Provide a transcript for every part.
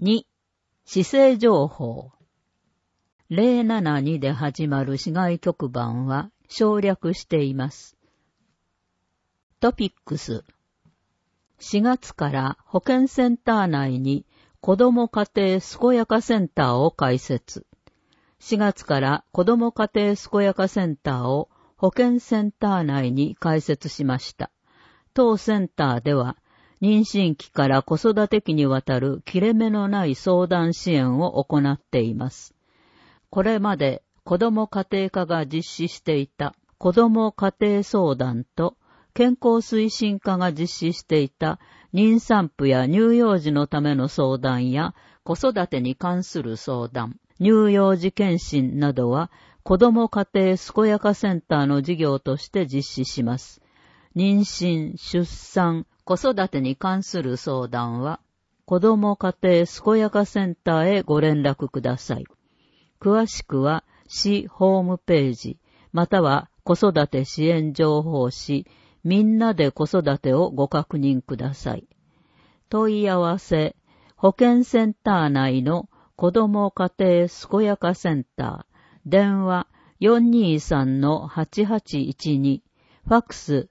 2、市政情報。072で始まる市外局番は省略しています。トピックス。4月から保健センター内に子ども家庭健やかセンターを開設。4月から子ども家庭健やかセンターを保健センター内に開設しました。当センターでは、妊娠期から子育て期にわたる切れ目のない相談支援を行っています。これまで子ども家庭課が実施していた子ども家庭相談と健康推進課が実施していた妊産婦や乳幼児のための相談や子育てに関する相談、乳幼児検診などは子ども家庭健やかセンターの事業として実施します。妊娠、出産、子育てに関する相談は子ども家庭健やかセンターへご連絡ください。詳しくは市ホームページまたは子育て支援情報誌みんなで子育てをご確認ください。問い合わせ、保健センター内の子ども家庭健やかセンター、電話 423-8812、ファックス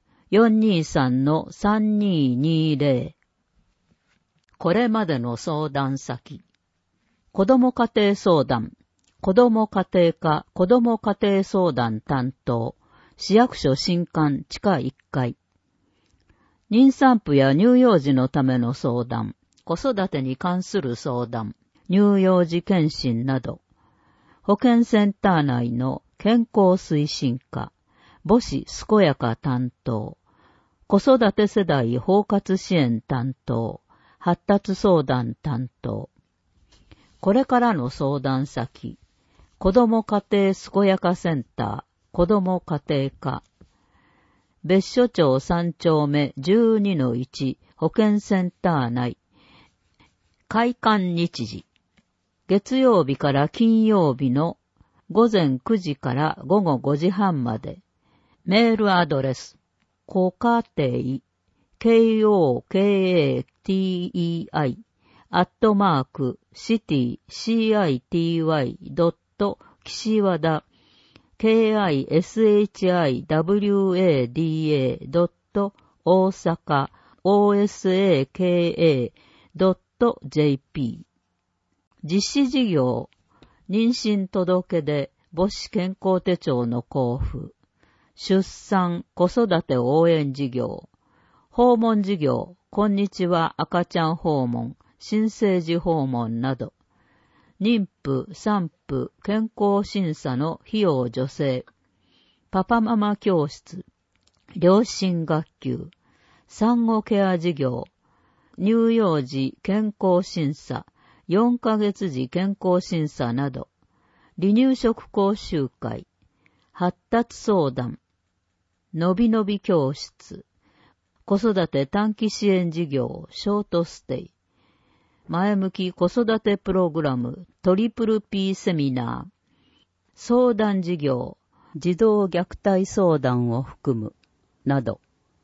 423-3220。これまでの相談先。子ども家庭相談、子ども家庭課子ども家庭相談担当、市役所新館地下1階。妊産婦や乳幼児のための相談、子育てに関する相談、乳幼児検診など、保健センター内の健康推進課、母子健やか担当、子育て世代包括支援担当、発達相談担当。これからの相談先、子ども家庭健やかセンター、子ども家庭課、別所町3丁目 12-1 保健センター内、開館日時、月曜日から金曜日の午前9時から午後5時半まで、メールアドレス、子家庭、KOKATEI、@city、岸和田、KISHIWADA.大阪、osaka.jp。実施事業、妊娠届出、母子健康手帳の交付、出産、子育て応援事業、訪問事業、こんにちは赤ちゃん訪問、新生児訪問など、妊婦、産婦、健康審査の費用助成、パパママ教室、両親学級、産後ケア事業、乳幼児健康審査、4ヶ月時健康審査など、離乳食講習会、発達相談、のびのび教室、子育て短期支援事業、ショートステイ、前向き子育てプログラム、トリプル P セミナー、相談事業、児童虐待相談を含む、など。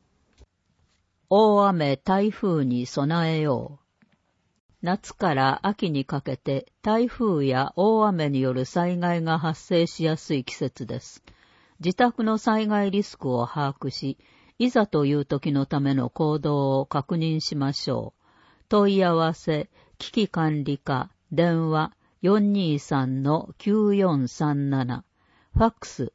大雨、台風に備えよう。夏から秋にかけて台風や大雨による災害が発生しやすい季節です。自宅の災害リスクを把握し、いざという時のための行動を確認しましょう。問い合わせ、危機管理課、電話 423-9437、ファックス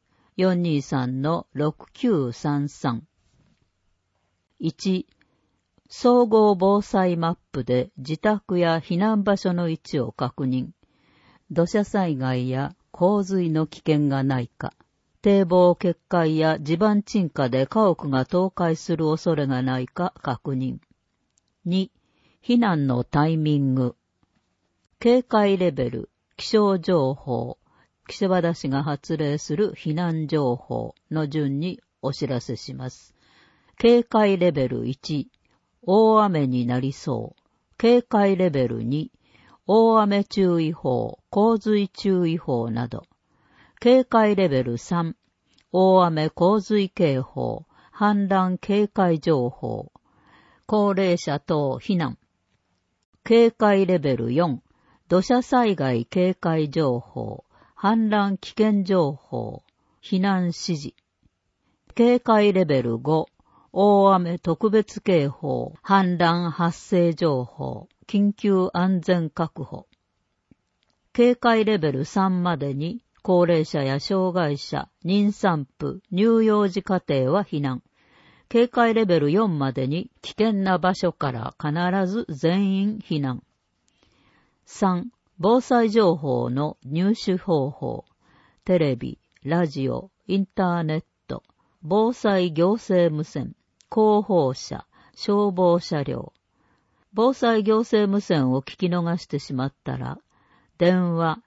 423-6933。1、総合防災マップで自宅や避難場所の位置を確認。土砂災害や洪水の危険がないか。堤防決壊や地盤沈下で家屋が倒壊する恐れがないか確認。2、避難のタイミング。警戒レベル、気象情報、岸和田市が発令する避難情報の順にお知らせします。警戒レベル1、大雨になりそう。警戒レベル2、大雨注意報、洪水注意報など。警戒レベル3、大雨洪水警報、氾濫警戒情報、高齢者等避難。警戒レベル4、 土砂災害警戒情報、氾濫危険情報、避難指示。警戒レベル5、大雨特別警報、氾濫発生情報、緊急安全確保。警戒レベル3までに、高齢者や障害者、妊産婦、乳幼児家庭は避難。警戒レベル4までに危険な場所から必ず全員避難。3、防災情報の入手方法。テレビ、ラジオ、インターネット、防災行政無線、広報車、消防車両。防災行政無線を聞き逃してしまったら、電話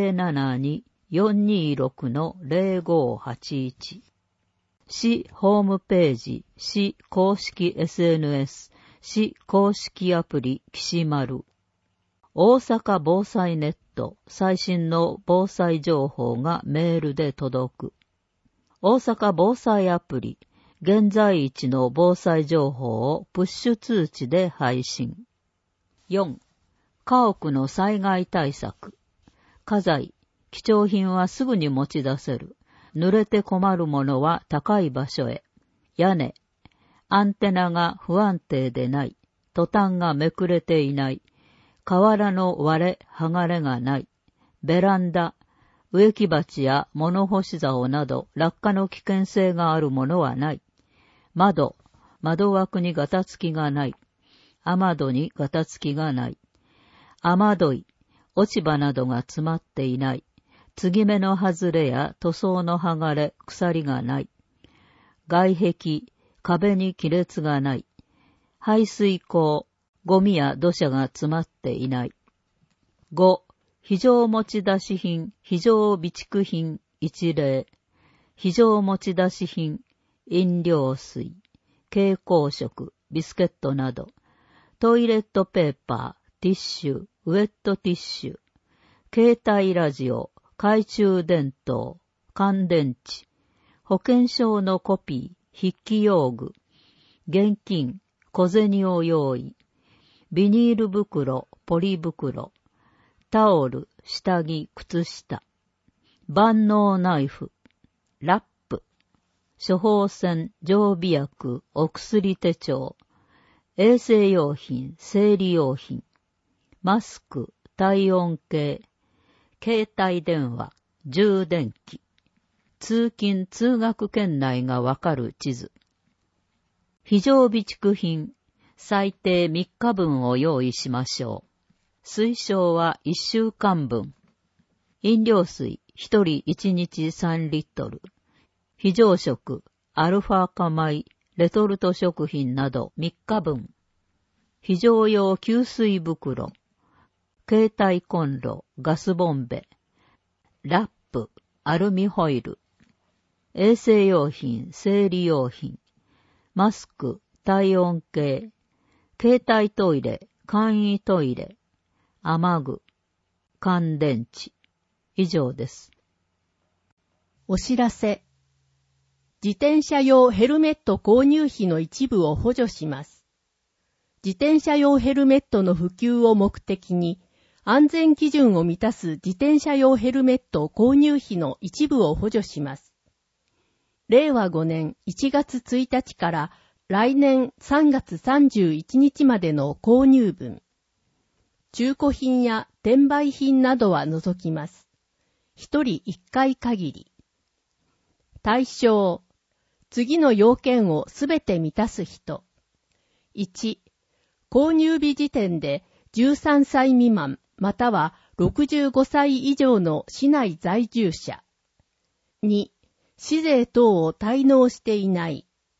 072-426-0581。市ホームページ、市公式 SNS、市公式アプリ、きしまる。大阪防災ネット、最新の防災情報がメールで届く。大阪防災アプリ、現在位置の防災情報をプッシュ通知で配信。4、家屋の災害対策。家財、貴重品はすぐに持ち出せる。濡れて困るものは高い場所へ。屋根、アンテナが不安定でない。トタンがめくれていない。瓦の割れ、剥がれがない。ベランダ、植木鉢や物干し竿など落下の危険性があるものはない。窓、窓枠にガタつきがない。雨戸にガタつきがない。雨どい、落ち葉などが詰まっていない。継ぎ目の外れや塗装の剥がれ、鎖がない。外壁、壁に亀裂がない。排水溝、ゴミや土砂が詰まっていない。5、非常持ち出し品、非常備蓄品一例。非常持ち出し品、飲料水、蛍光食、ビスケットなど。トイレットペーパー、ティッシュ、ウェットティッシュ。携帯ラジオ、懐中電灯、乾電池。保険証のコピー、筆記用具。現金、小銭を用意。ビニール袋、ポリ袋。タオル、下着、靴下。万能ナイフ。ラップ。処方箋、常備薬、お薬手帳。衛生用品、生理用品。マスク、体温計。携帯電話、充電器。通勤・通学圏内がわかる地図。非常備蓄品。最低3日分を用意しましょう。推奨は1週間分。飲料水1人1日3リットル。非常食、アルファ化米、レトルト食品など3日分。非常用給水袋。携帯コンロ、ガスボンベ。ラップ、アルミホイル。衛生用品、生理用品。マスク、体温計。携帯トイレ、簡易トイレ、雨具、乾電池。以上です。 お知らせ。自転車用ヘルメット購入費の一部を補助します。自転車用ヘルメットの普及を目的に、安全基準を満たす自転車用ヘルメット購入費の一部を補助します。令和5年1月1日から来年3月31日までの購入分。中古品や転売品などは除きます。一人一回限り。対象。次の要件をすべて満たす人。1、購入日時点で13歳未満または65歳以上の市内在住者。2、市税等を滞納していない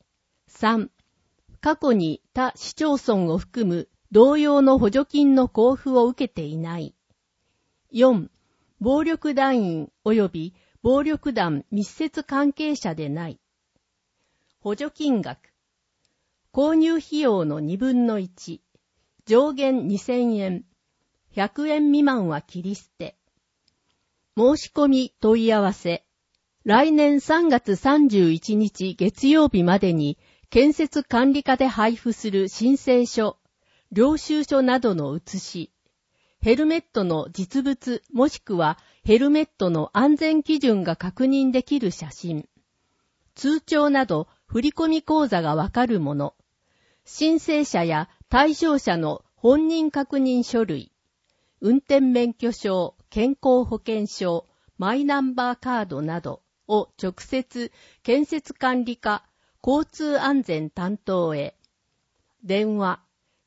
。3、過去に他市町村を含む同様の補助金の交付を受けていない。4、暴力団員及び暴力団密接関係者でない。補助金額。購入費用の2分の1。上限2000円。100円未満は切り捨て。申し込み問い合わせ。来年3月31日月曜日までに建設管理課で配布する申請書、領収書などの写し、 ヘルメットの実物もしくはヘルメットの安全基準が確認できる写真、通帳など振込口座がわかるもの、申請者や対象者の本人確認書類、運転免許証、健康保険証、マイナンバーカードなどを直接建設管理課交通安全担当へ。電話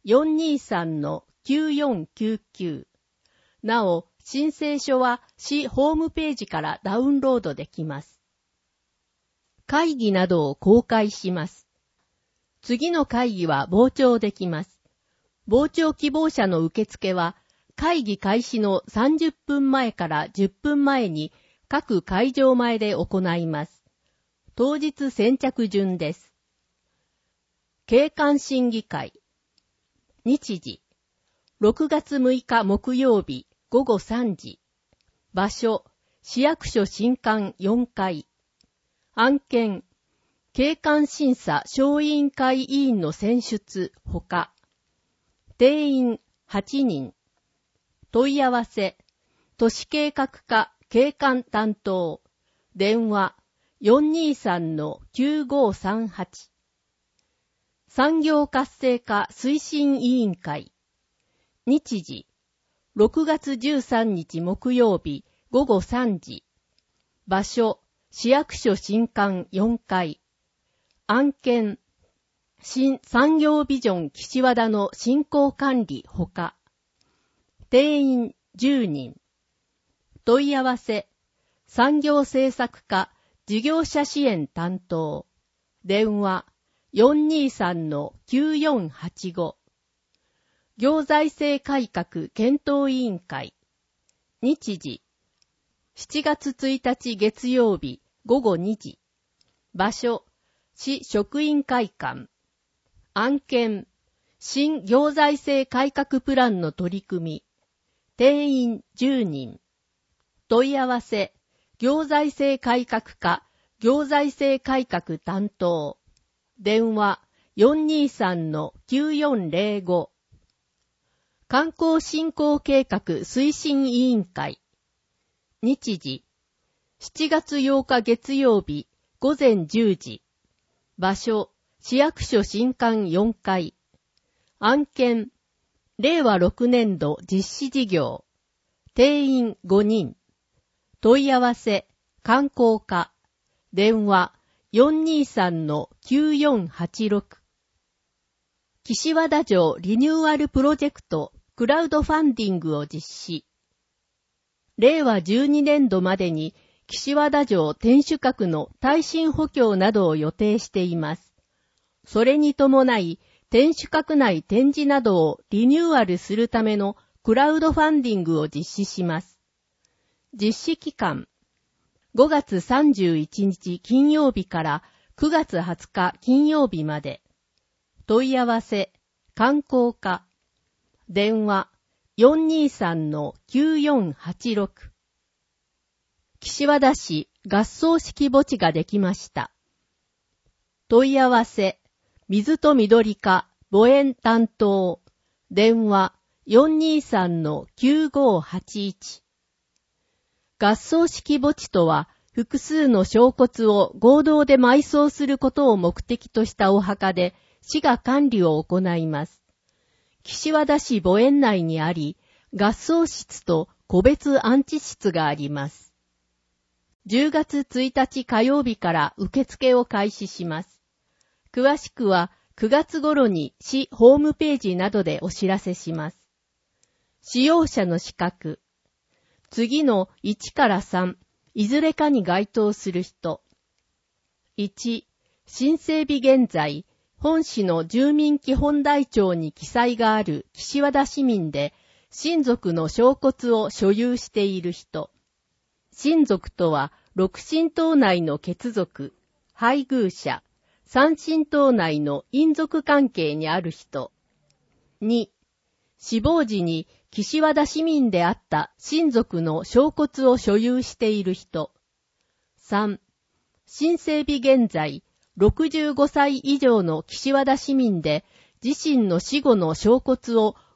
423-9499。なお、申請書は市ホームページからダウンロードできます。会議などを公開します。次の会議は傍聴できます。傍聴希望者の受付は会議開始の30分前から10分前に各会場前で行います。当日先着順です。景観審議会。日時。6月6日木曜日午後3時。場所。市役所新館4階。案件。景観審査小委員会委員の選出ほか。定員8人。問い合わせ。都市計画課景観担当。電話 423-9538。産業活性化推進委員会。日時。6月13日木曜日午後3時。場所。市役所新館4階。案件。新産業ビジョン岸和田の振興管理ほか。定員10人。問い合わせ。産業政策課事業者支援担当。電話 423-9485。行財政改革検討委員会。日時。7月1日月曜日午後2時。場所。市職員会館。案件。新行財政改革プランの取り組み。定員10人。問い合わせ。行財政改革課行財政改革担当。電話 423-9405。観光振興計画推進委員会。日時。7月8日月曜日午前10時。場所。市役所新館4階。案件。令和6年度実施事業。定員5人。問い合わせ。観光課。電話 423-9486。岸和田城リニューアルプロジェクトクラウドファンディングを実施。令和12年度までに岸和田城天守閣の耐震補強などを予定しています。それに伴い、天守閣内展示などをリニューアルするためのクラウドファンディングを実施します。実施期間。5月31日金曜日から9月20日金曜日まで。問い合わせ。観光課。電話 423-9486。岸和田市合葬式墓地ができました。問い合わせ。水と緑課墓園担当。電話 423-9581。合葬式墓地とは、複数の焼骨を合同で埋葬することを目的としたお墓で、市が管理を行います。岸和田市墓園内にあり、合葬室と個別安置室があります。10月1日火曜日から受付を開始します。詳しくは9月頃に市ホームページなどでお知らせします。使用者の資格。次の1から3、いずれかに該当する人。1、新整備現在、本市の住民基本台帳に記載がある岸和田市民で、親族の焼骨を所有している人。親族とは、6親等内の血族、配偶者、3親等内の姻族関係にある人。2、死亡時に岸和田市民であった親族の焼骨を所有している人。3、新整備現在、65歳以上の岸和田市民で自身の死後の焼骨を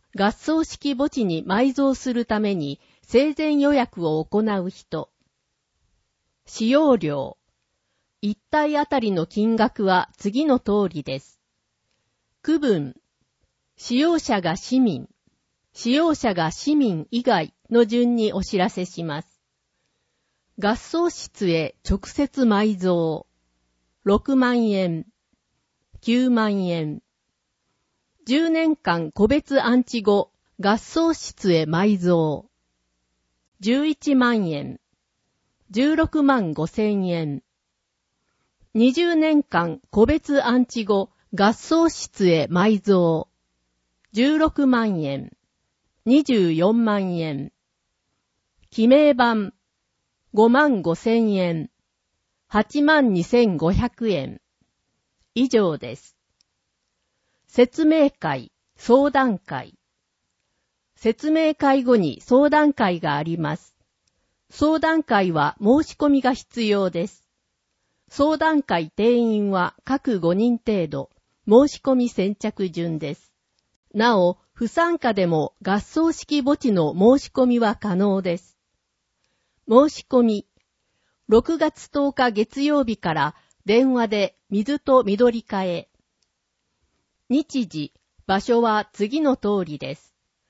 合葬式墓地に埋蔵するために生前予約を行う人。使用料。一体あたりの金額は次の通りです。区分。使用者が市民、使用者が市民以外の順にお知らせします。合葬室へ直接埋蔵。6万円、9万円。10年間個別安置後、合葬室へ埋蔵。11万円、16万5千円。20年間個別安置後、合葬室へ埋蔵。16万円、24万円。記名版、5万5千円、8万2500円。以上です。説明会、相談会。説明会後に相談会があります。相談会は申し込みが必要です。相談会定員は各5人程度、申し込み先着順です。なお、不参加でも合葬式墓地の申し込みは可能です。申し込み。6月10日月曜日から電話で水と緑替え。日時、場所は次の通りです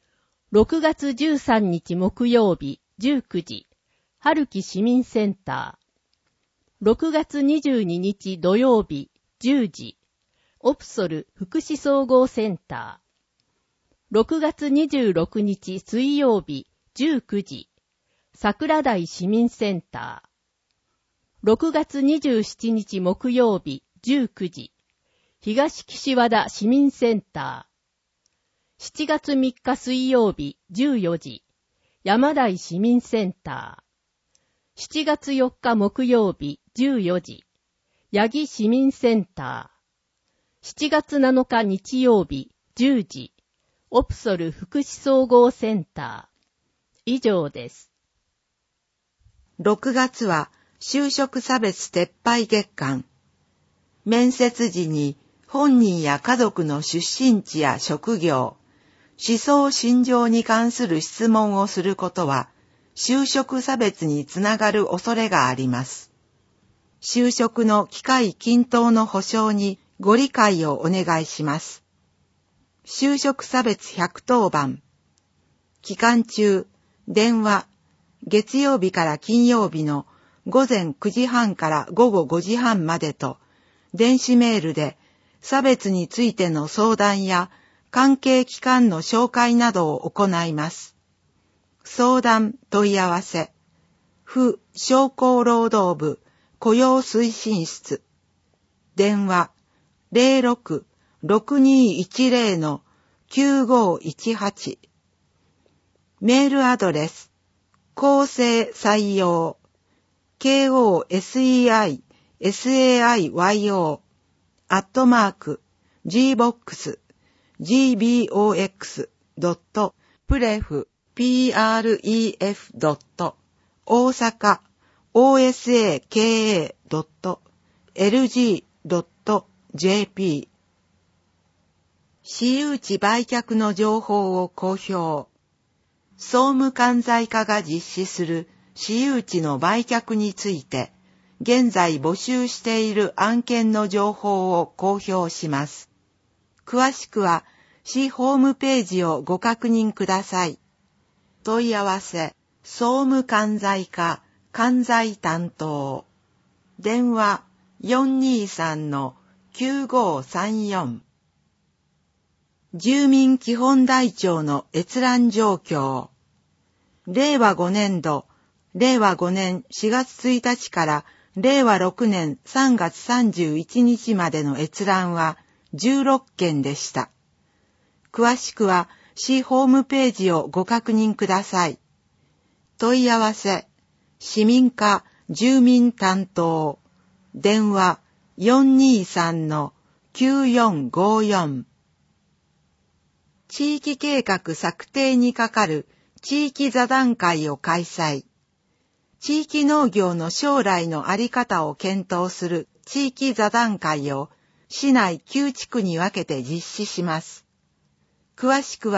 。6月13日木曜日19時、春木市民センター。6月22日土曜日10時、オプソル福祉総合センター。6月26日水曜日19時、桜台市民センター。6月27日木曜日19時、東岸和田市民センター。7月3日水曜日14時、山台市民センター。7月4日木曜日14時、八木市民センター。7月7日日曜日10時、オプソル福祉総合センター。以上です。 6月は就職差別撤廃月間。面接時に本人や家族の出身地や職業、思想信条に関する質問をすることは、就職差別につながる恐れがあります。就職の機会均等の保障にご理解をお願いします。就職差別110番。期間中、電話、月曜日から金曜日の午前9時半から午後5時半までと、電子メールで差別についての相談や関係機関の紹介などを行います。相談問い合わせ、府商工労働部雇用推進室。電話 06-6210-9518。メールアドレス、公正採用、KOSEISAIYO @gbox.pref.osaka.osaka.lg.jp 私有地売却の情報を公表。総務管財課が実施する私有地の売却について、現在募集している案件の情報を公表します。詳しくは、市ホームページをご確認ください。問い合わせ、総務管財課、管財担当。電話、423-9534。住民基本台帳の閲覧状況。令和5年度、令和5年4月1日から令和6年3月31日までの閲覧は16件でした。詳しくは市ホームページをご確認ください。問い合わせ、市民課住民担当。電話 423-9454。地域計画策定にかかる地域座談会を開催。地域農業の将来のあり方を検討する地域座談会を市内9地区に分けて実施します。詳しくは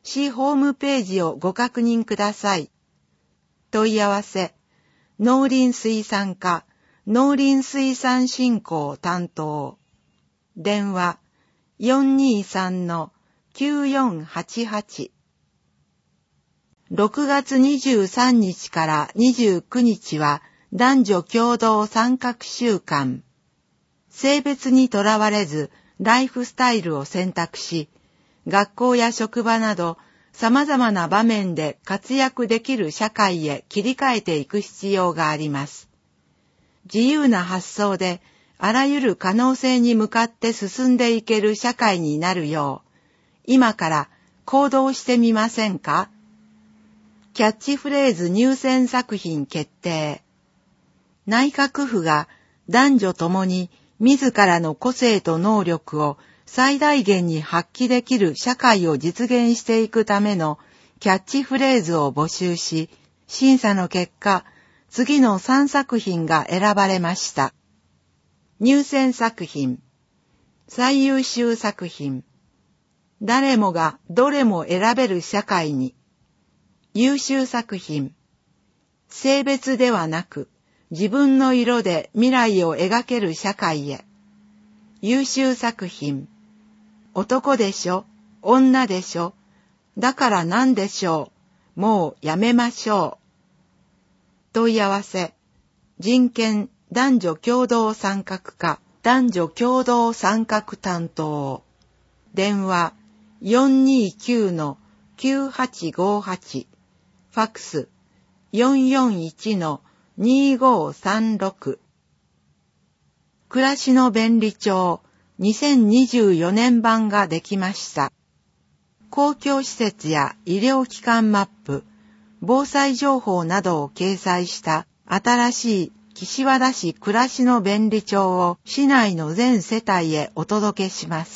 市ホームページをご確認ください。問い合わせ、農林水産課、農林水産振興担当。電話、423-9488。6月23日から29日は男女共同参画週間。性別にとらわれずライフスタイルを選択し、学校や職場など様々な場面で活躍できる社会へ切り替えていく必要があります。自由な発想であらゆる可能性に向かって進んでいける社会になるよう、今から行動してみませんか？キャッチフレーズ入選作品決定。内閣府が男女ともに自らの個性と能力を最大限に発揮できる社会を実現していくためのキャッチフレーズを募集し、審査の結果、次の3作品が選ばれました。入選作品、最優秀作品、誰もがどれも選べる社会に、優秀作品、性別ではなく自分の色で未来を描ける社会へ、優秀作品、男でしょ、女でしょ、だからなんでしょう、もうやめましょう。問い合わせ、人権男女共同参画課、男女共同参画担当。電話、429-9858。ファクス、441-2536。暮らしの便利帳、2024年版ができました。公共施設や医療機関マップ、防災情報などを掲載した新しい岸和田市暮らしの便利帳を市内の全世帯へお届けします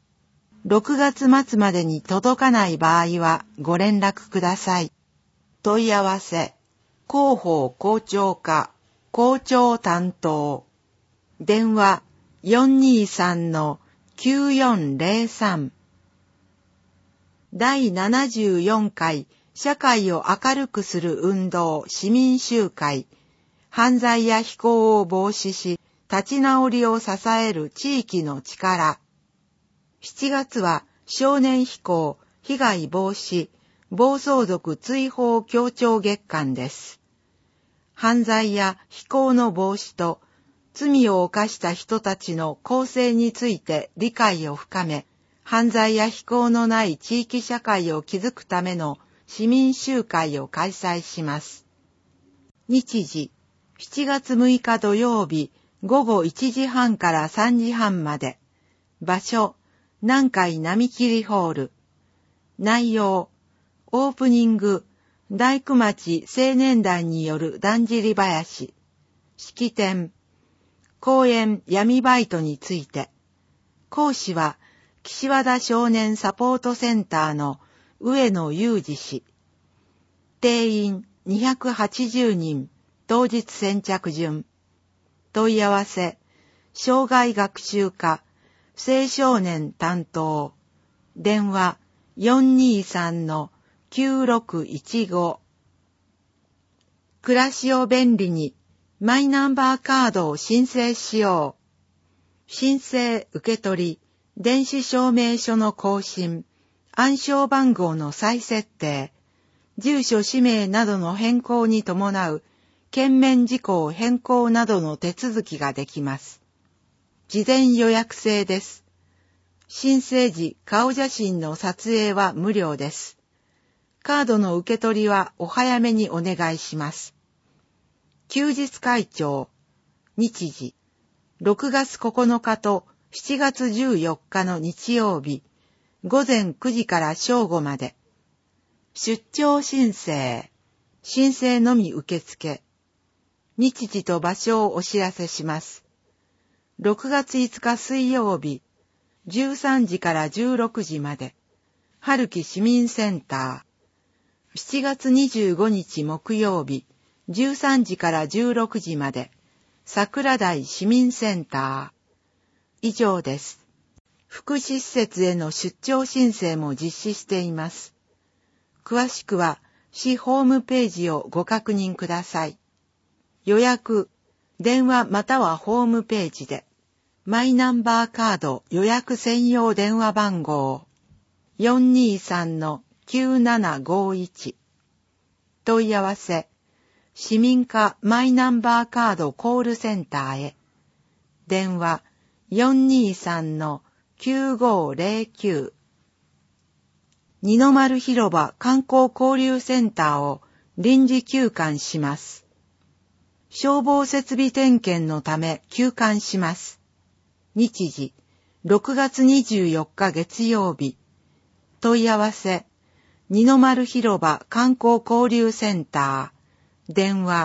。6月末までに届かない場合はご連絡ください。問い合わせ、広報校長課、校長担当。電話、423-9403。第74回社会を明るくする運動市民集会、犯罪や非行を防止し、立ち直りを支える地域の力。7月は少年非行、被害防止、暴走族追放協調月間です。犯罪や非行の防止と罪を犯した人たちの更生について理解を深め、犯罪や非行のない地域社会を築くための市民集会を開催します。日時、7月6日土曜日午後1時半から3時半まで。場所、南海並切ホール。内容、オープニング、大工町青年団によるだんじり囃子。式典、公演闇バイトについて。講師は、岸和田少年サポートセンターの上野裕二氏。定員280人、当日先着順。問い合わせ、障害学習課、青少年担当。電話、423-9615。暮らしを便利に、マイナンバーカードを申請しよう。申請受け取り、電子証明書の更新、暗証番号の再設定、住所氏名などの変更に伴う、券面事項変更などの手続きができます。事前予約制です。申請時、顔写真の撮影は無料です。カードの受け取りはお早めにお願いします。休日会長、日時、6月9日と7月14日の日曜日、午前9時から正午まで。出張申請、申請のみ受付。日時と場所をお知らせします。6月5日水曜日、13時から16時まで、春木市民センター。7月25日木曜日、13時から16時まで、桜台市民センター。以上です。福祉施設への出張申請も実施しています。 詳しくは市ホームページをご確認ください。予約、電話またはホームページで、マイナンバーカード予約専用電話番号 423-9751 問い合わせ、市民課マイナンバーカードコールセンターへ。電話 423-9509 二の丸広場観光交流センターを臨時休館します。消防設備点検のため休館します。日時、6月24日月曜日。問い合わせ、二の丸広場観光交流センター。電話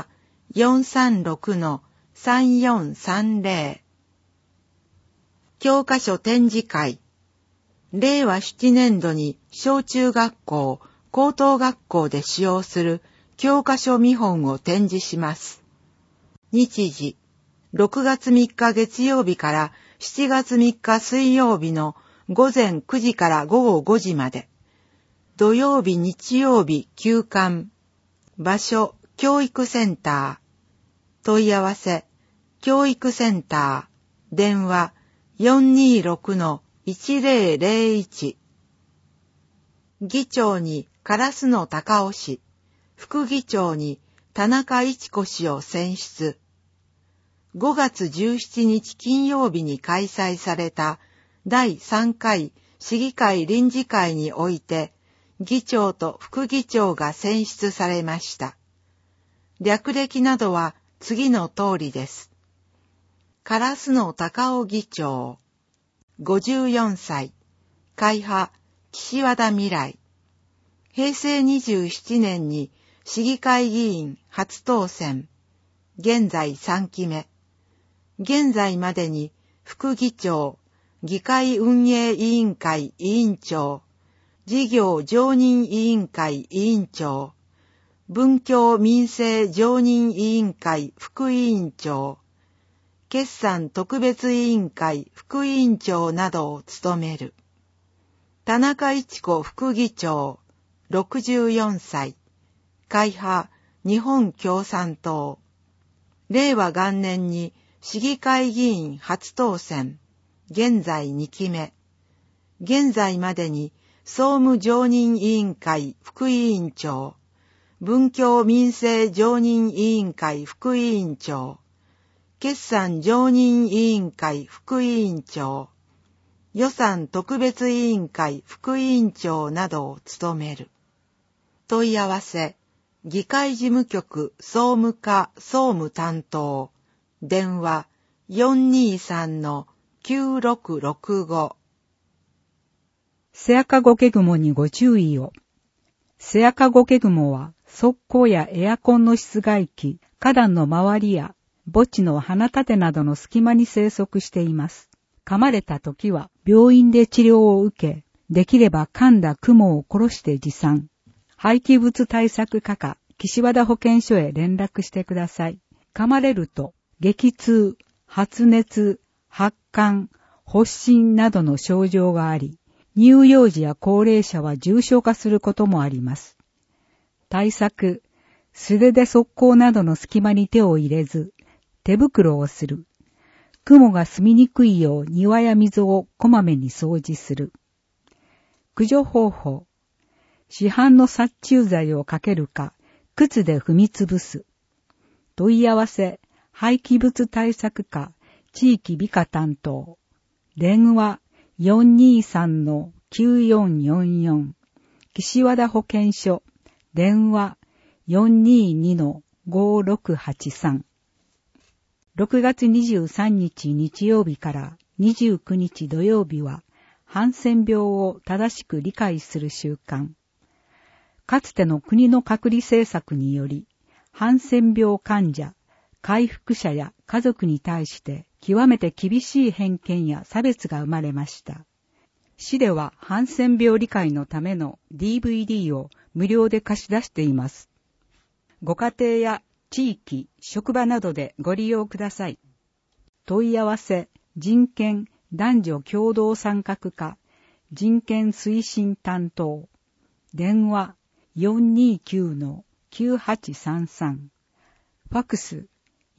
436-3430。教科書展示会。令和7年度に小中学校、高等学校で使用する教科書見本を展示します。日時、6月3日月曜日から7月3日水曜日の午前9時から午後5時まで。土曜日日曜日休館。場所、教育センター。問い合わせ、教育センター。電話、426-1001。議長に烏野隆夫氏、副議長に田中一子氏を選出。5月17日金曜日に開催された第3回市議会臨時会において、議長と副議長が選出されました。略歴などは次の通りです。烏野隆夫議長。54歳。会派、岸和田未来。平成27年に市議会議員初当選。現在3期目。現在までに副議長、議会運営委員会委員長、事業常任委員会委員長、文教民政常任委員会副委員長、決算特別委員会副委員長などを務める。田中一子副議長、64歳。会派、日本共産党。令和元年に市議会議員初当選。現在2期目。現在までに総務常任委員会副委員長、文教民政常任委員会副委員長、決算常任委員会副委員長、予算特別委員会副委員長などを務める。問い合わせ、議会事務局総務課総務担当、電話 423-9665。 セアカゴケグモにご注意を。セアカゴケグモは側溝やエアコンの室外機、花壇の周りや墓地の花立てなどの隙間に生息しています。噛まれた時は病院で治療を受け、できれば噛んだクモを殺して持参。廃棄物対策課か岸和田保健所へ連絡してください。噛まれると激痛、発熱、発汗、発疹などの症状があり、乳幼児や高齢者は重症化することもあります。対策、素手で側溝などの隙間に手を入れず、手袋をする。雲が住みにくいよう庭や溝をこまめに掃除する。駆除方法、市販の殺虫剤をかけるか、靴で踏みつぶす。問い合わせ、廃棄物対策課、地域美化担当。電話、423-9444。岸和田保健所。電話、422-5683。6月23日日曜日から29日土曜日は、ハンセン病を正しく理解する習慣。かつての国の隔離政策により、ハンセン病患者、回復者や家族に対して極めて厳しい偏見や差別が生まれました。市ではハンセン病理解のための DVD を無料で貸し出しています。ご家庭や地域、職場などでご利用ください。問い合わせ、人権、男女共同参画課、人権推進担当。電話 429-9833。ファクス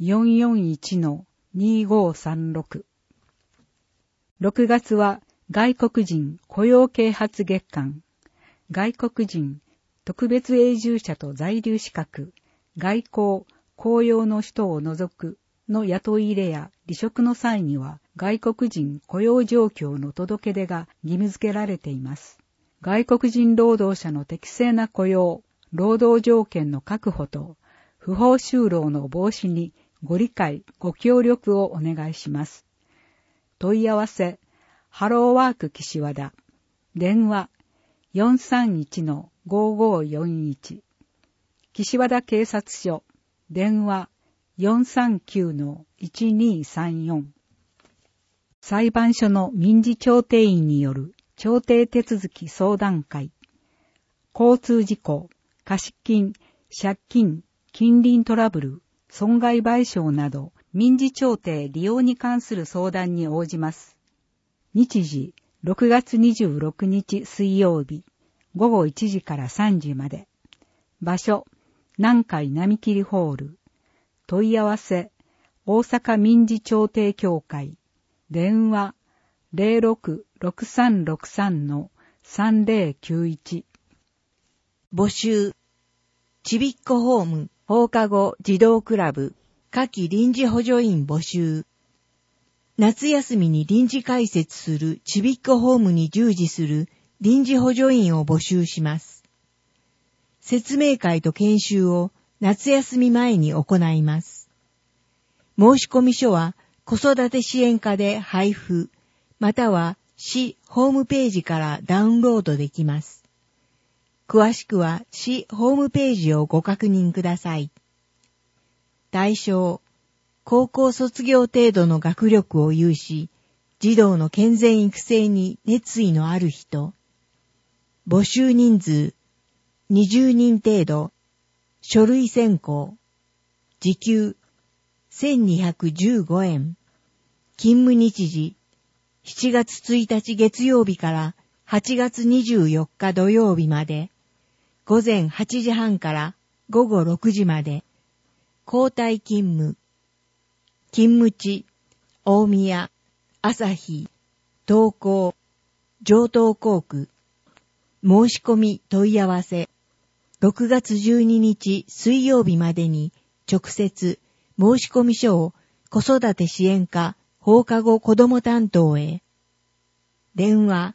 441-2536。6月は外国人雇用啓発月間。外国人特別永住者と在留資格、外交、公用の人を除くの雇い入れや離職の際には外国人雇用状況の届け出が義務付けられています。外国人労働者の適正な雇用、労働条件の確保と不法就労の防止にご理解、ご協力をお願いします。問い合わせ、ハローワーク岸和田。電話、431-5541。岸和田警察署。電話、439-1234。裁判所の民事調停員による調停手続き相談会。交通事故、貸金、借金、近隣トラブル、損害賠償など民事調停利用に関する相談に応じます。日時、6月26日水曜日、午後1時から3時まで。場所、南海並切ホール。問い合わせ、大阪民事調停協会。電話、066363-3091。 募集。ちびっこホーム放課後児童クラブ夏季臨時補助員募集。夏休みに臨時開設するちびっこホームに従事する臨時補助員を募集します。説明会と研修を夏休み前に行います。申込書は子育て支援課で配布、または市ホームページからダウンロードできます。詳しくは市ホームページをご確認ください。対象、高校卒業程度の学力を有し、児童の健全育成に熱意のある人。募集人数、20人程度。書類選考。時給、1215円。勤務日時、7月1日月曜日から8月24日土曜日まで。午前8時半から午後6時まで。交代勤務。勤務地、大宮、旭、東港、城東工区。申し込み問い合わせ。6月12日水曜日までに直接申し込み書を子育て支援課放課後子ども担当へ。電話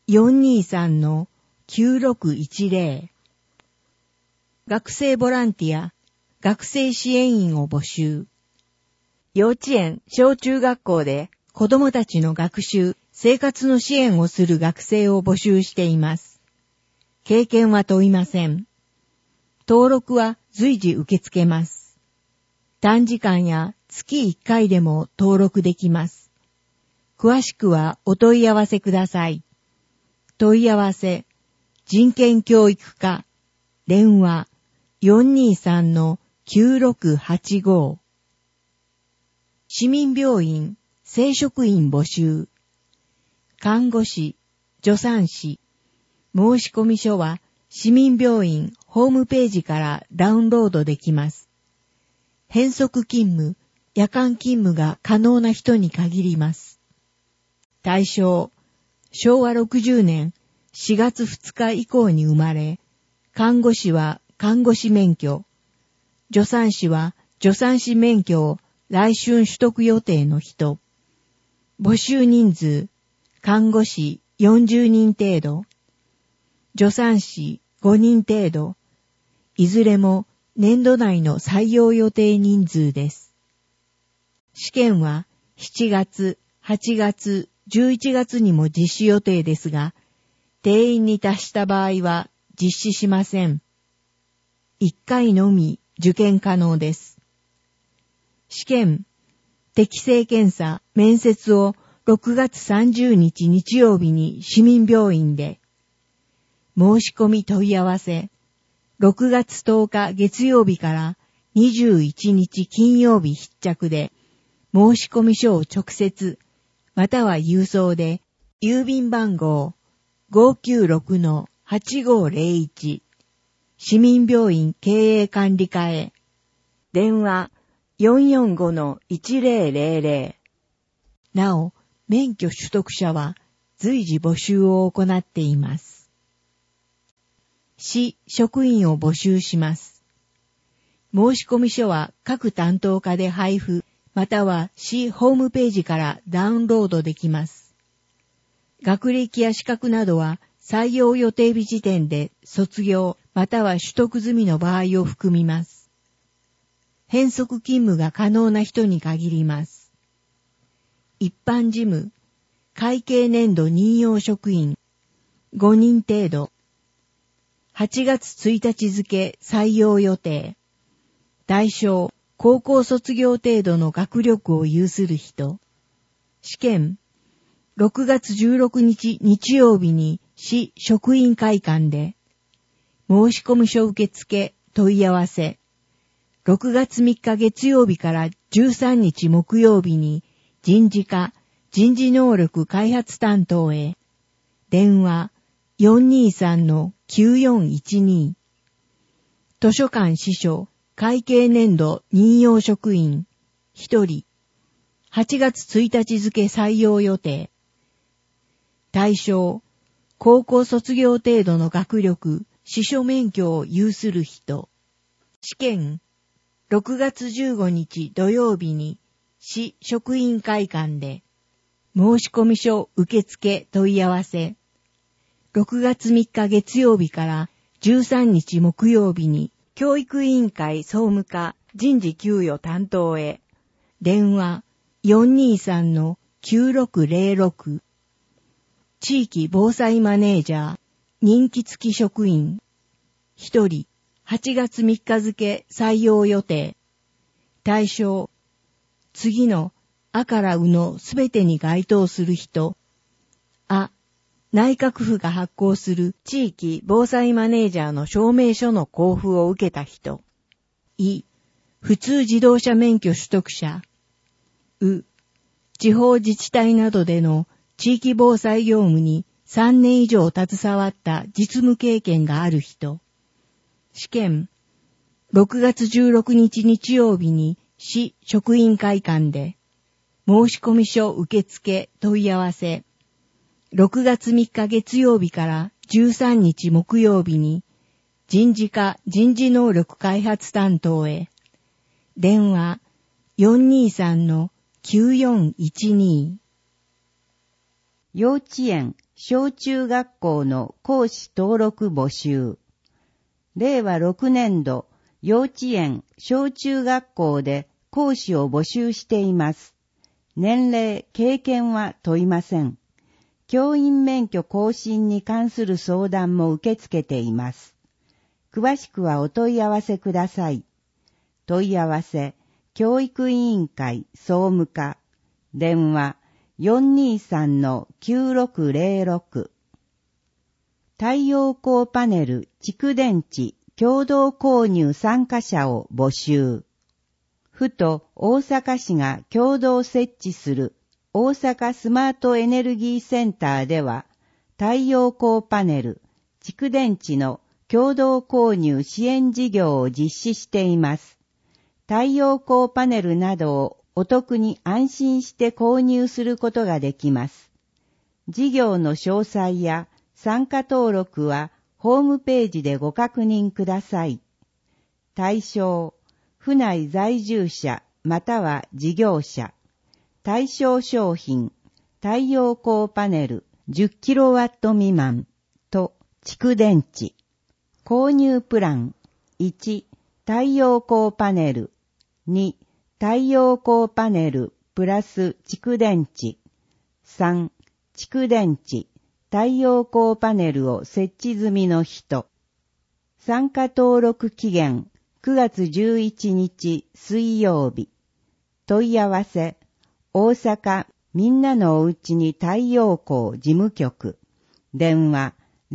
423-9610。学生ボランティア、学生支援員を募集。幼稚園、小中学校で子どもたちの学習、生活の支援をする学生を募集しています。経験は問いません。登録は随時受け付けます。短時間や月1回でも登録できます。詳しくはお問い合わせください。問い合わせ、人権教育課、電話 423-9685。市民病院、正職員募集。看護師、助産師。申込書は市民病院ホームページからダウンロードできます。変則勤務、夜間勤務が可能な人に限ります。対象、昭和60年4月2日以降に生まれ、看護師は看護師免許、助産師は助産師免許を来春取得予定の人。募集人数、看護師40人程度、助産師5人程度、いずれも年度内の採用予定人数です。試験は7月、8月、11月にも実施予定ですが、定員に達した場合は実施しません。1回のみ受験可能です。試験、適性検査、面接を6月30日日曜日に市民病院で。申し込み問い合わせ、6月10日月曜日から21日金曜日必着で、申し込み書を直接、または郵送で、郵便番号 596-8501、 市民病院経営管理課へ。電話 445-1000。なお、免許取得者は随時募集を行っています。市職員を募集します。申込書は各担当課で配布、または市ホームページからダウンロードできます。学歴や資格などは採用予定日時点で卒業または取得済みの場合を含みます。変則勤務が可能な人に限ります。一般事務、会計年度任用職員、5人程度。8月1日付採用予定。対象、高校卒業程度の学力を有する人。試験、6月16日日曜日に市職員会館で。申込書受付問い合わせ。6月3日月曜日から13日木曜日に人事課人事能力開発担当へ。電話 423-9412。図書館司書会計年度任用職員1人。8月1日付採用予定。対象、高校卒業程度の学力、司書免許を有する人。試験、6月15日土曜日に市職員会館で。申込書受付問い合わせ。6月3日月曜日から13日木曜日に教育委員会総務課人事給与担当へ。電話 423-9606。地域防災マネージャー、任期付き職員。1人、8月3日付採用予定。対象、次のあからうのすべてに該当する人。あ、内閣府が発行する地域防災マネージャーの証明書の交付を受けた人。い、普通自動車免許取得者。う、地方自治体などでの地域防災業務に3年以上携わった実務経験がある人。試験、6月16日日曜日に市職員会館で。申込書受付問い合わせ。6月3日月曜日から13日木曜日に人事課人事能力開発担当へ。電話 423-9412。 幼稚園、小中学校の講師登録募集。令和6年度、幼稚園、小中学校で講師を募集しています。年齢、経験は問いません。教員免許更新に関する相談も受け付けています。詳しくはお問い合わせください。問い合わせ、教育委員会総務課。電話、423-9606。太陽光パネル、蓄電池、共同購入参加者を募集。府と大阪市が共同設置する大阪スマートエネルギーセンターでは、太陽光パネル、蓄電池の共同購入支援事業を実施しています。太陽光パネルなどをお得に安心して購入することができます。事業の詳細や参加登録はホームページでご確認ください。対象、府内在住者または事業者。対象商品、太陽光パネル 10kW 未満と蓄電池。購入プラン、1、太陽光パネル、2、太陽光パネルプラス蓄電池、3、蓄電池、太陽光パネルを設置済みの人。参加登録期限9月11日水曜日。問い合わせ、大阪みんなのおうちに太陽光事務局。電話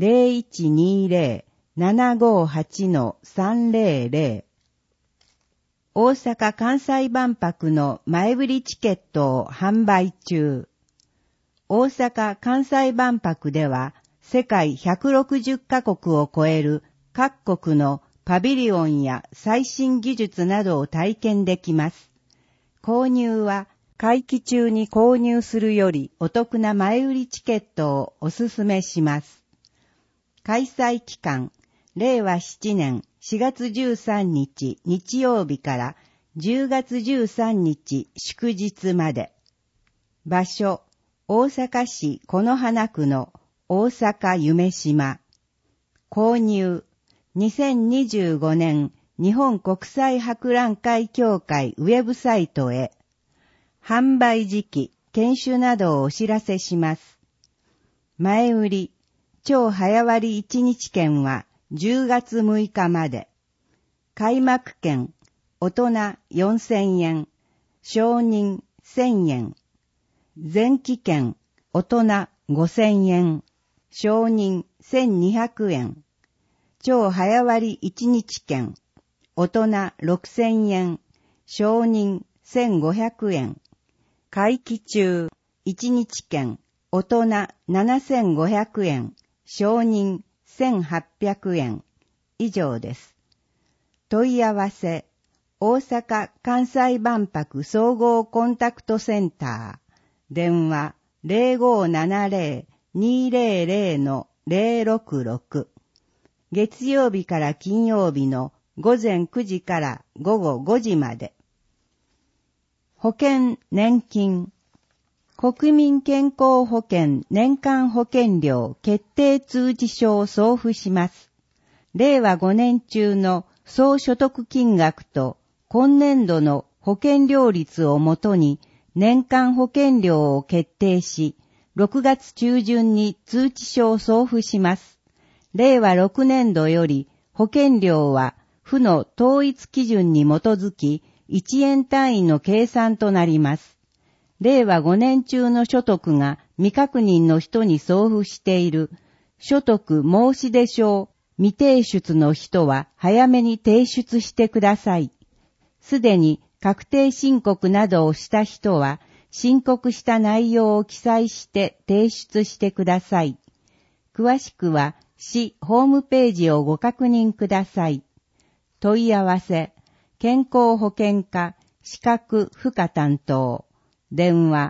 0120-758-300。大阪・関西万博の前売りチケットを販売中。大阪・関西万博では世界160カ国を超える各国のパビリオンや最新技術などを体験できます。購入は会期中に購入するよりお得な前売りチケットをお勧めします。開催期間、令和7年4月13日日曜日から10月13日祝日まで。場所、大阪市此花区の大阪夢島。購入、2025年日本国際博覧会協会ウェブサイトへ。販売時期、研修などをお知らせします。前売り、超早割1日券は10月6日まで。開幕券、大人4000円、少人1000円。前期券、大人5000円、少人1200円。超早割1日券、大人6000円、少人1500円。会期中、1日券、大人7500円、少人1800円。以上です。問い合わせ、大阪・関西万博総合コンタクトセンター。電話 0570-200-066。月曜日から金曜日の午前9時から午後5時まで。保険年金。国民健康保険年間保険料決定通知書を送付します。令和5年中の総所得金額と今年度の保険料率をもとに年間保険料を決定し、6月中旬に通知書を送付します。令和6年度より保険料は府の統一基準に基づき1円単位の計算となります。令和5年中の所得が未確認の人に送付している所得申出書未提出の人は早めに提出してください。すでに確定申告などをした人は申告した内容を記載して提出してください。詳しくは市ホームページをご確認ください。問い合わせ、健康保険課資格付加担当。電話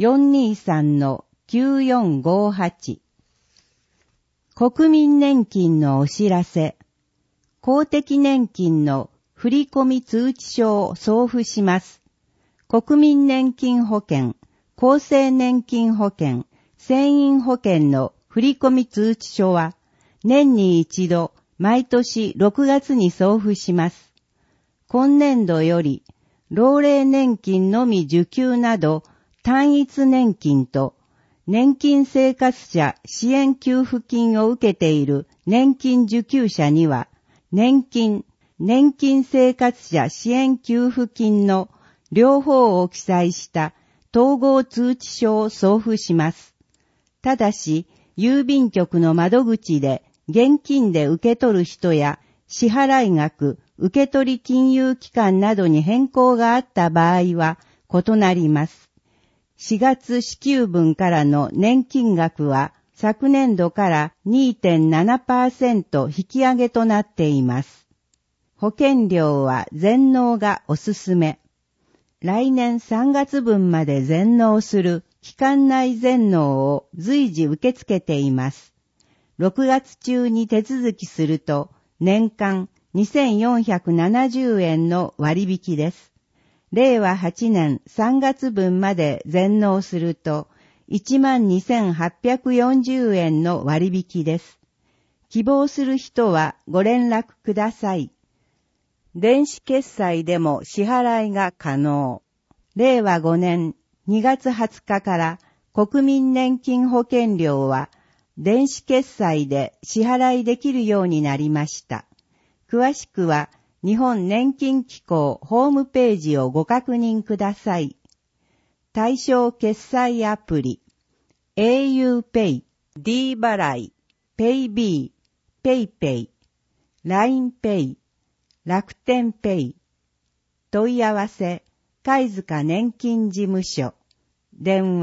423-9458。国民年金のお知らせ。公的年金の振込通知書を送付します。国民年金保険、厚生年金保険、船員保険の振込通知書は年に一度毎年6月に送付します。今年度より老齢年金のみ受給など単一年金と年金生活者支援給付金を受けている年金受給者には年金生活者支援給付金の両方を記載した統合通知書を送付します。ただし、郵便局の窓口で現金で受け取る人や支払い額、受取金融機関などに変更があった場合は異なります。4月支給分からの年金額は昨年度から 2.7% 引き上げとなっています。保険料は全納がおすすめ。来年3月分まで全納する期間内全納を随時受け付けています。6月中に手続きすると年間2470円の割引です。令和8年3月分まで全納すると 12,840 円の割引です。希望する人はご連絡ください。電子決済でも支払いが可能。令和5年2月20日から国民年金保険料は電子決済で支払いできるようになりました。詳しくは日本年金機構ホームページをご確認ください。対象決済アプリ auPay、D 払い、PayB、PayPay、LINEPay、楽天ペイ。問い合わせ、貝塚年金事務所。電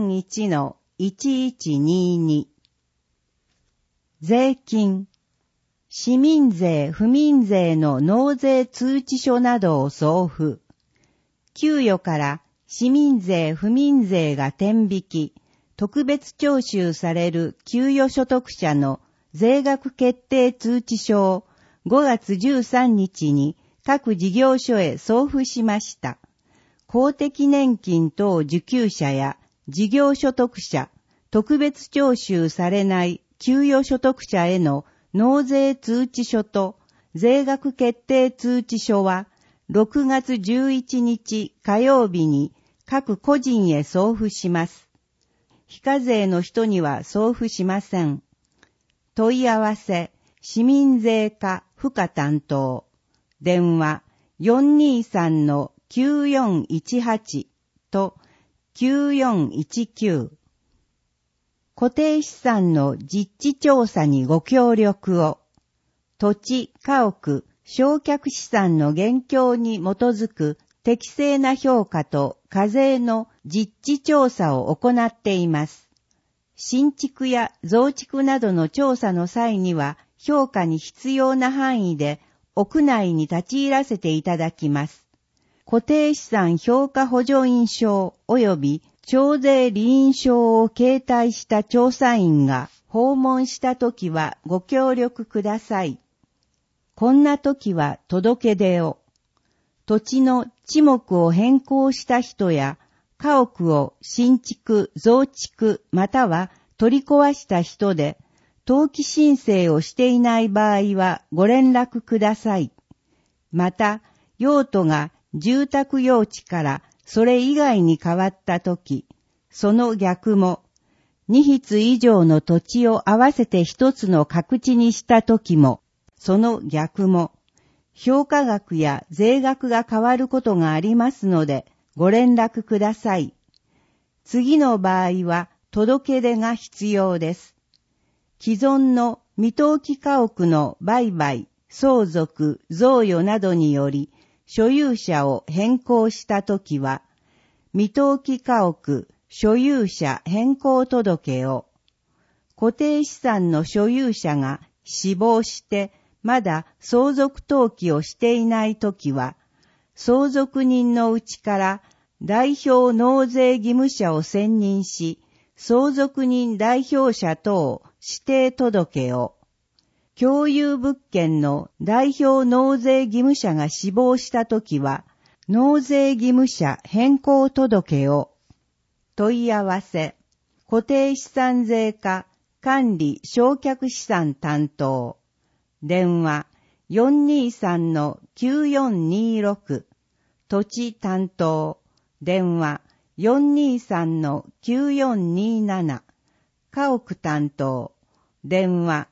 話、431-1122。税金。 市民税・不民税の納税通知書などを送付。給与から市民税・不民税が天引き、特別徴収される給与所得者の税額決定通知書を5月13日に各事業所へ送付しました。公的年金等受給者や事業所得者、特別徴収されない給与所得者への納税通知書と税額決定通知書は6月11日火曜日に各個人へ送付します。非課税の人には送付しません。問い合わせ、市民税課賦課担当。電話 423-9418 と9419。固定資産の実地調査にご協力を。土地、家屋、償却資産の現況に基づく適正な評価と課税の実地調査を行っています。新築や増築などの調査の際には評価に必要な範囲で屋内に立ち入らせていただきます。固定資産評価補助印証及び徴税理印証を携帯した調査員が訪問したときはご協力ください。こんなときは届け出を。土地の地目を変更した人や家屋を新築、増築または取り壊した人で登記申請をしていない場合はご連絡ください。また、用途が住宅用地からそれ以外に変わったとき、その逆も、2筆以上の土地を合わせて一つの宅地にしたときも、その逆も、評価額や税額が変わることがありますので、ご連絡ください。次の場合は、届け出が必要です。既存の未登記家屋の売買、相続、贈与などにより、所有者を変更したときは、未登記家屋所有者変更届を、固定資産の所有者が死亡してまだ相続登記をしていないときは、相続人のうちから代表納税義務者を選任し、相続人代表者等指定届を、共有物件の代表納税義務者が死亡したときは、納税義務者変更届を。問い合わせ、固定資産税課管理償却資産担当。電話 423-9426。土地担当。電話 423-9427。家屋担当。電話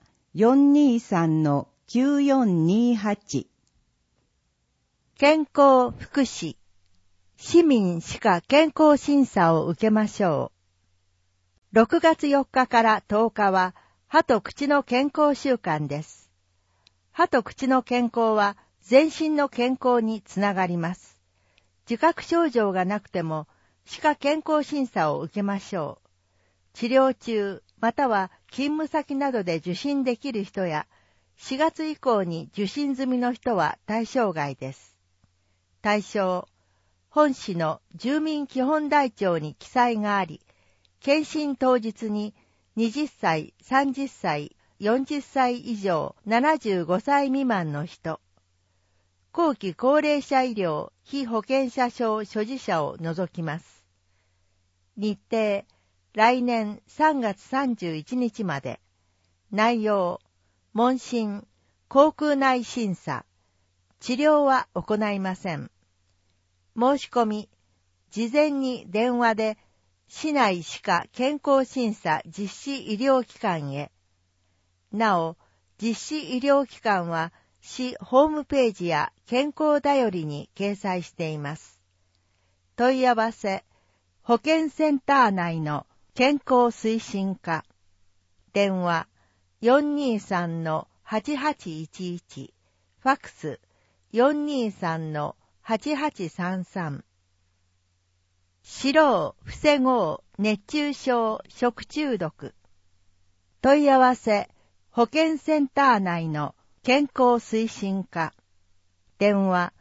423-9428。 健康福祉。市民しか健康審査を受けましょう。6月4日から10日は歯と口の健康週間です。歯と口の健康は全身の健康につながります。自覚症状がなくても歯科健康審査を受けましょう。治療中または勤務先などで受診できる人や4月以降に受診済みの人は対象外です。対象、本市の住民基本台帳に記載があり、検診当日に20歳、30歳、40歳以上、75歳未満の人、後期高齢者医療被保険者証所持者を除きます。日程、来年3月31日まで。内容、問診、口腔内審査、治療は行いません。申し込み、事前に電話で市内歯科健康審査実施医療機関へ。なお、実施医療機関は市ホームページや健康だよりに掲載しています。問い合わせ、保健センター内の健康推進課。電話 423-8811。ファクス 423-8833。知ろう、防ごう、熱中症、食中毒。問い合わせ、保健センター内の健康推進課。電話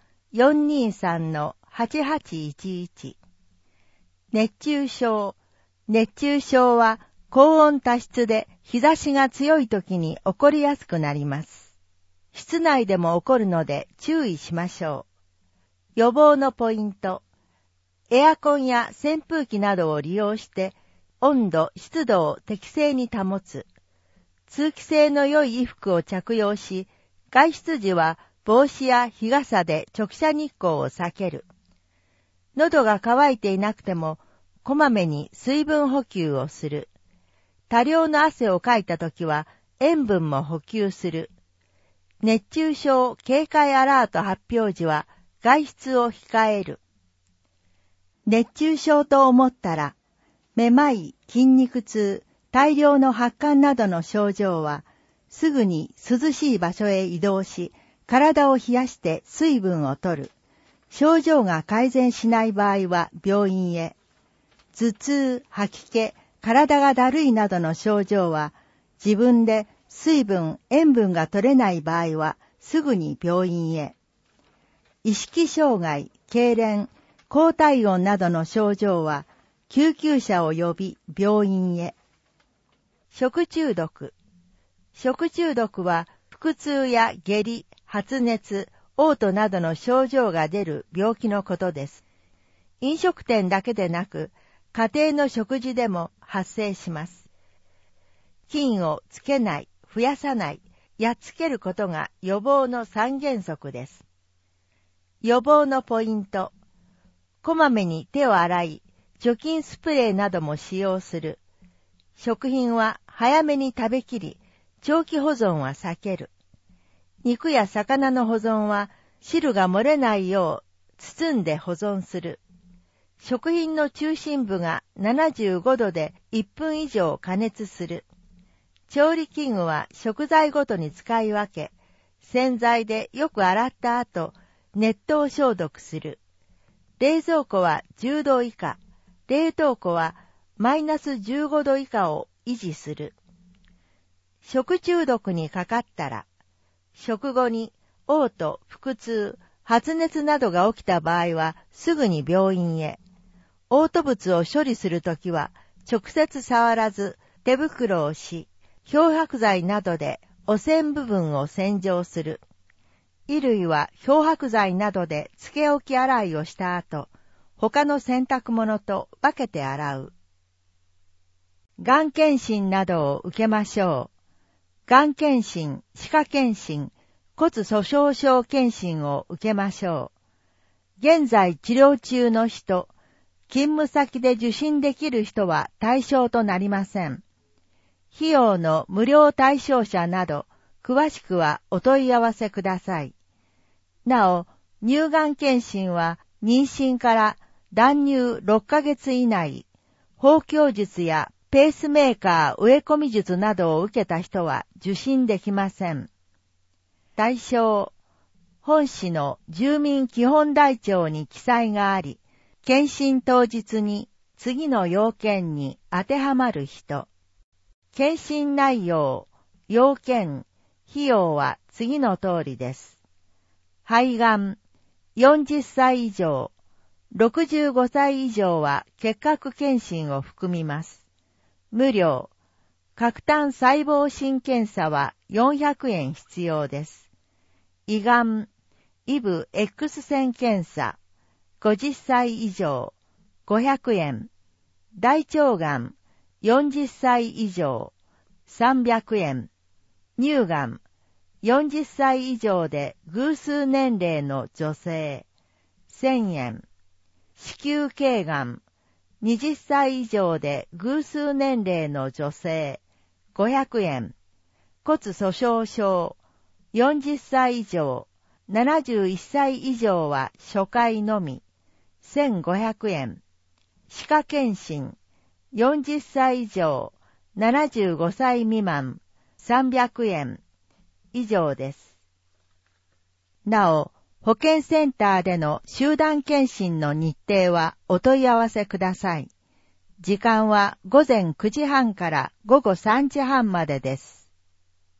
423-8811。熱中症。熱中症は高温多湿で日差しが強い時に起こりやすくなります。室内でも起こるので注意しましょう。予防のポイント。エアコンや扇風機などを利用して温度、湿度を適正に保つ。通気性の良い衣服を着用し、外出時は帽子や日傘で直射日光を避ける。喉が渇いていなくても、こまめに水分補給をする。多量の汗をかいたときは塩分も補給する。熱中症警戒アラート発表時は外出を控える。熱中症と思ったら、めまい、筋肉痛、大量の発汗などの症状は、すぐに涼しい場所へ移動し、体を冷やして水分を取る。症状が改善しない場合は病院へ。頭痛、吐き気、体がだるいなどの症状は、自分で水分、塩分が取れない場合はすぐに病院へ。意識障害、痙攣、高体温などの症状は、救急車を呼び病院へ。食中毒。食中毒は腹痛や下痢、発熱、嘔吐などの症状が出る病気のことです。飲食店だけでなく、家庭の食事でも発生します。菌をつけない、増やさない、やっつけることが予防の3原則です。予防のポイント。こまめに手を洗い、除菌スプレーなども使用する。食品は早めに食べきり、長期保存は避ける。肉や魚の保存は汁が漏れないよう包んで保存する。食品の中心部が75度で1分以上加熱する。調理器具は食材ごとに使い分け、洗剤でよく洗った後、熱湯消毒する。冷蔵庫は10度以下、冷凍庫はマイナス15度以下を維持する。食中毒にかかったら、食後に嘔吐、腹痛、発熱などが起きた場合はすぐに病院へ。嘔吐物を処理するときは直接触らず手袋をし、漂白剤などで汚染部分を洗浄する。衣類は漂白剤などでつけ置き洗いをした後、他の洗濯物と分けて洗う。がん検診などを受けましょう。がん検診、歯科検診、骨粗鬆症検診を受けましょう。現在治療中の人、勤務先で受診できる人は対象となりません。費用の無料対象者など、詳しくはお問い合わせください。なお、乳がん検診は妊娠から断乳6ヶ月以内、包協術やペースメーカー植え込み術などを受けた人は受診できません。対象、本市の住民基本台帳に記載があり、検診当日に次の要件に当てはまる人。検診内容、要件、費用は次の通りです。肺がん、40歳以上、65歳以上は結核検診を含みます。無料、核炭細胞診検査は400円必要です。胃がん、イブ X 線検査、50歳以上、500円。大腸がん、40歳以上、300円。乳がん、40歳以上で偶数年齢の女性、1000円。子宮頸がん、20歳以上で偶数年齢の女性、500円。骨粗鬆症、40歳以上、71歳以上は初回のみ、1500円。歯科検診、40歳以上、75歳未満、300円。以上です。なお、保健センターでの集団検診の日程はお問い合わせください。時間は午前9時半から午後3時半までです。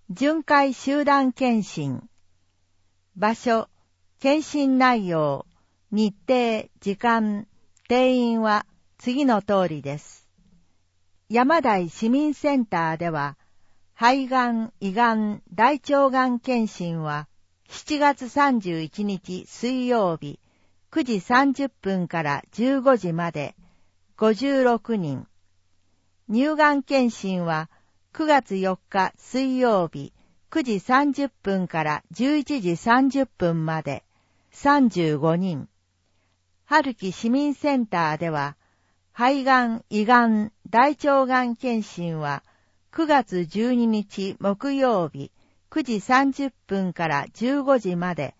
巡回集団検診。場所、検診内容、日程、時間、定員は次の通りです。山台市民センターでは、肺がん、胃がん、大腸がん検診は7月31日水曜日9時30分から15時まで56人。乳がん検診は9月4日水曜日9時30分から11時30分まで35人。春木市民センターでは、肺がん、胃がん、大腸がん検診は9月12日木曜日9時30分から15時まで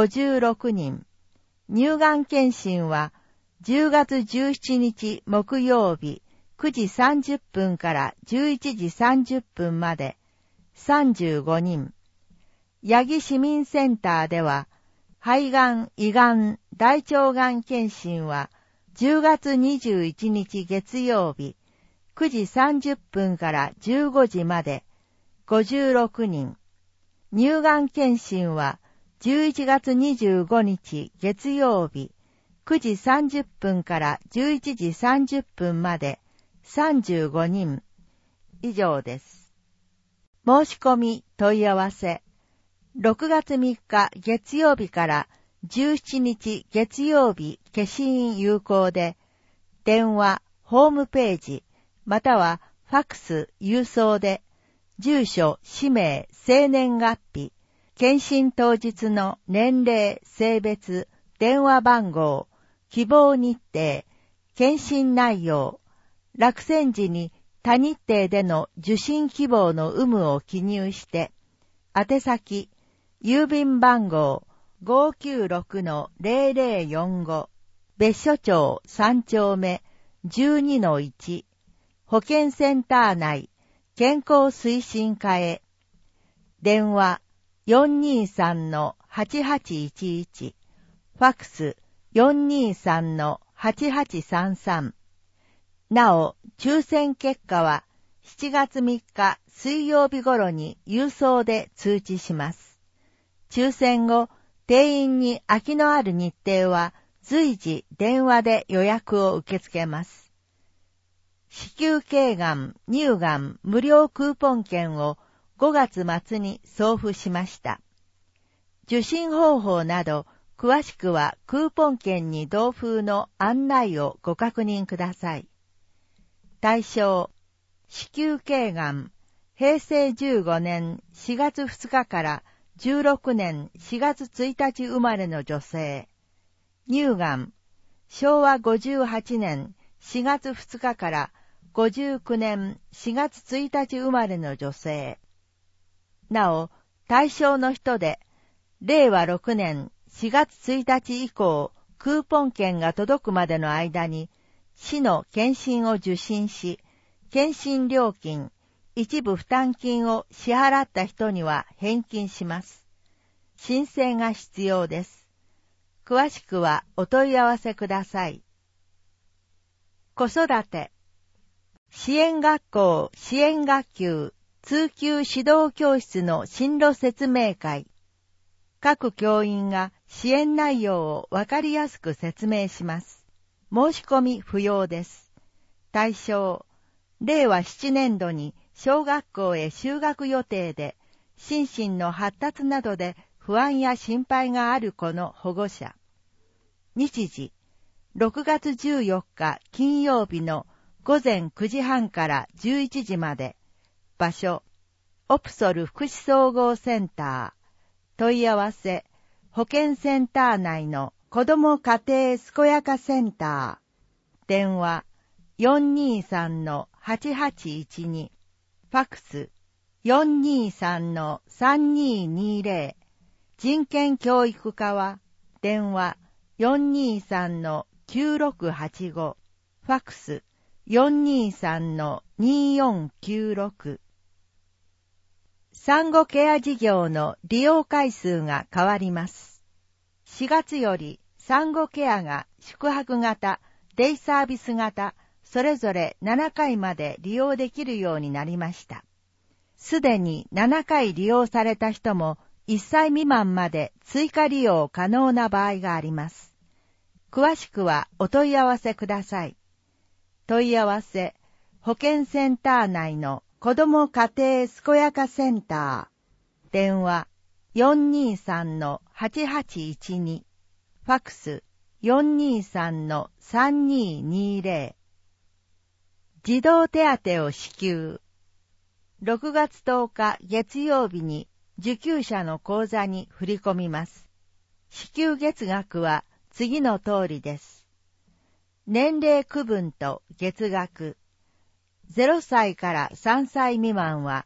56人。乳がん検診は10月17日木曜日9時30分から11時30分まで35人。八木市民センターでは、肺がん、胃がん、大腸がん検診は10月21日月曜日9時30分から15時まで56人。乳がん検診は11月25日月曜日9時30分から11時30分まで35人。以上です。申し込み問い合わせ。6月3日月曜日から17日月曜日消印有効で、電話、ホームページ、またはファクス、郵送で、住所、氏名、生年月日、検診当日の年齢、性別、電話番号、希望日程、検診内容、落選時に他日程での受診希望の有無を記入して、宛先、郵便番号 596-0045 別所町3丁目 12-1 保健センター内健康推進課へ。電話 423-8811 ファクス 423-8833。なお、抽選結果は7月3日水曜日頃に郵送で通知します。抽選後、定員に空きのある日程は随時電話で予約を受け付けます。子宮頸がん、乳がん無料クーポン券を5月末に送付しました。受診方法など、詳しくはクーポン券に同封の案内をご確認ください。対象、子宮頸がん、平成15年4月2日から16年4月1日生まれの女性。乳がん、昭和58年4月2日から59年4月1日生まれの女性。なお、対象の人で、令和6年4月1日以降、クーポン券が届くまでの間に、市の検診を受診し、検診料金、一部負担金を支払った人には返金します。申請が必要です。詳しくはお問い合わせください。子育て。支援学校、支援学級、通級指導教室の進路説明会。各教員が支援内容をわかりやすく説明します。申し込み不要です。対象、令和7年度に小学校へ就学予定で、心身の発達などで不安や心配がある子の保護者。日時、6月14日金曜日の午前9時半から11時まで。場所、オプソル福祉総合センター。問い合わせ、保健センター内の子ども家庭健やかセンター。電話、423-8812。ファクス、423-3220。人権教育課は、電話、423-9685。ファクス、423-2496。産後ケア事業の利用回数が変わります。4月より産後ケアが宿泊型、デイサービス型、それぞれ7回まで利用できるようになりました。 すでに7回利用された人も1歳未満まで追加利用可能な場合があります。詳しくはお問い合わせください。問い合わせ、保健センター内の子ども家庭健やかセンター。電話 423-8812。ファックス 423-3220。児童手当を支給。6月10日月曜日に受給者の口座に振り込みます。支給月額は次の通りです。年齢区分と月額。0歳から3歳未満は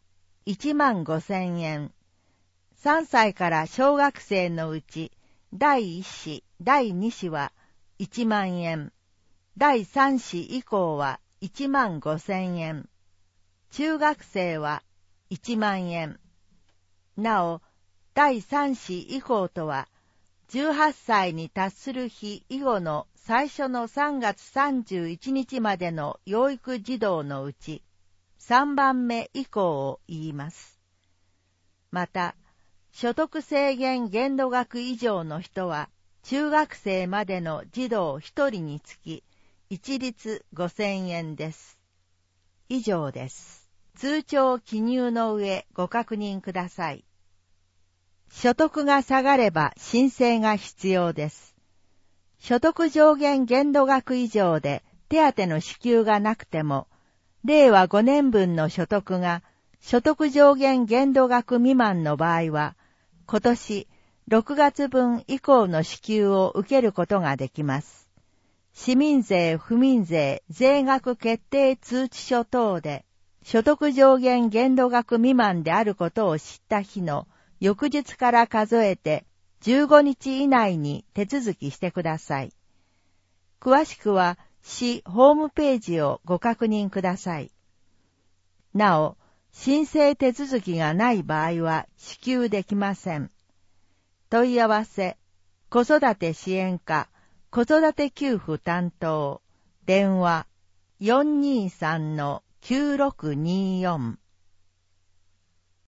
15,000円。3歳から小学生のうち第1子、第2子は1万円。第3子以降は15,000円。中学生は1万円。なお、第3子以降とは、18歳に達する日以後の最初の3月31日までの養育児童のうち、3番目以降を言います。また、所得制限限度額以上の人は、中学生までの児童1人につき、一律5,000円です。以上です。通帳記入の上ご確認ください。所得が下がれば申請が必要です。所得上限限度額以上で手当の支給がなくても、令和5年分の所得が所得上限限度額未満の場合は、今年6月分以降の支給を受けることができます。市民税・府民税税額決定通知書等で所得上限限度額未満であることを知った日の翌日から数えて15日以内に手続きしてください。詳しくは市ホームページをご確認ください。なお、申請手続きがない場合は支給できません。問い合わせ、子育て支援課、子育て給付担当、電話 423-9624